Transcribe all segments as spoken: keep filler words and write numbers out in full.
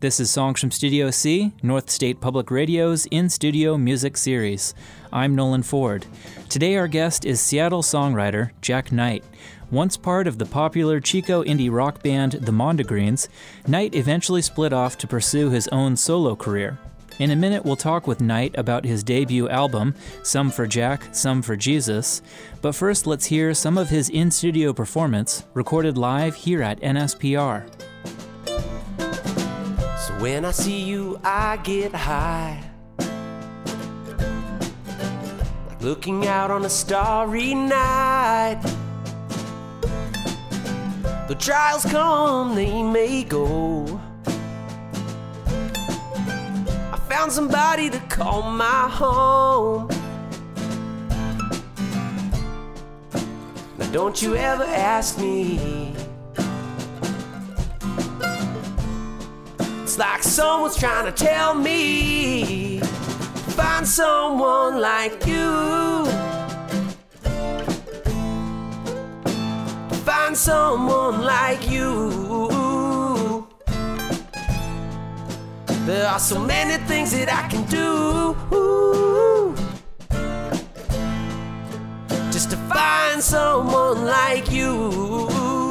This is Songs from Studio C, North State Public Radio's in-studio music series. I'm Nolan Ford. Today our guest is Seattle songwriter Jack Knight. Once part of the popular Chico indie rock band The Mondegreens, Knight eventually split off to pursue his own solo career. In a minute, we'll talk with Knight about his debut album, Some for Jack, Some for Jesus. But first, let's hear some of his in-studio performance, recorded live here at N S P R. So when I see you, I get high, like looking out on a starry night. The trials come, they may go. I found somebody to call my home. Now don't you ever ask me. It's like someone's trying to tell me, find someone like you. Find someone like you. There are so many things that I can do just to find someone like you.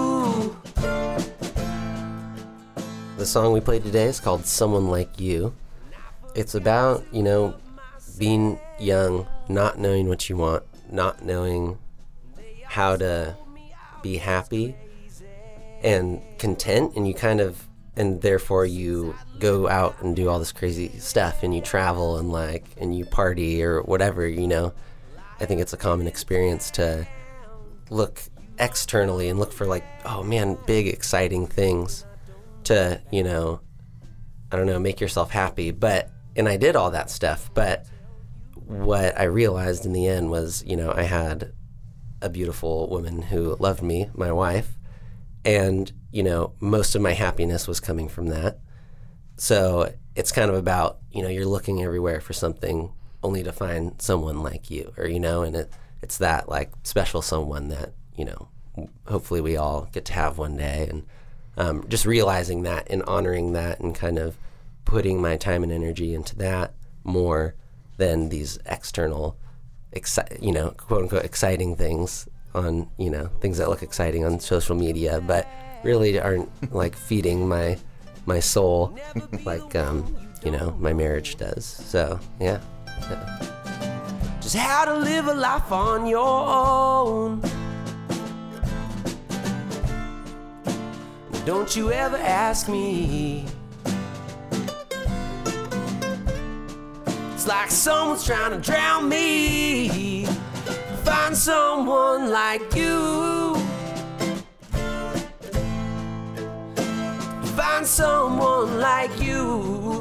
The song we played today is called Someone Like You. It's about, you know, being young, not knowing what you want, not knowing how to be happy and content, and you kind of, and therefore you go out and do all this crazy stuff, and you travel and like, and you party or whatever, you know. I think it's a common experience to look externally and look for like, oh man, big exciting things to, you know, I don't know, make yourself happy. But, and I did all that stuff, but what I realized in the end was, you know, I had a beautiful woman who loved me, my wife, and, you know, most of my happiness was coming from that. So it's kind of about, you know, you're looking everywhere for something only to find someone like you, or, you know, and it, it's that like special someone that, you know, hopefully we all get to have one day. And um, just realizing that and honoring that and kind of putting my time and energy into that more than these external, exci- you know, quote unquote exciting things on, you know, things that look exciting on social media, but really aren't like feeding my my soul like, um, you know, my marriage does. So, yeah. yeah. Just how to live a life on your own. Don't you ever ask me. It's like someone's trying to drown me. Find someone like you. Find someone like you.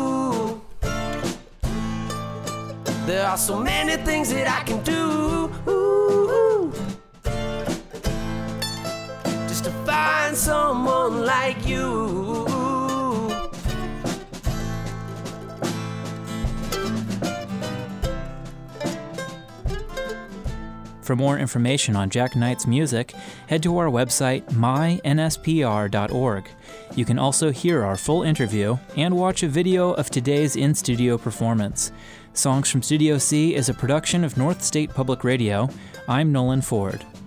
There are so many things that I can do just to find someone like you. For more information on Jack Knight's music, head to our website, my N S P R dot org. You can also hear our full interview and watch a video of today's in-studio performance. Songs from Studio C is a production of North State Public Radio. I'm Nolan Ford.